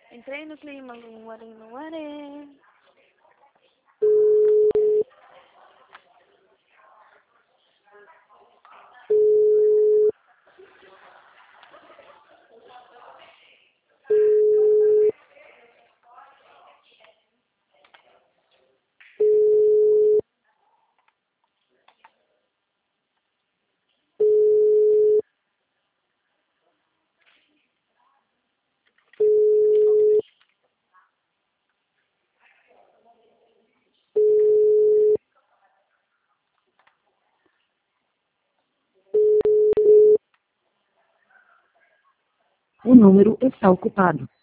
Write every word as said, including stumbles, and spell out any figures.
Entrei no clima, luare, luare. O número está ocupado.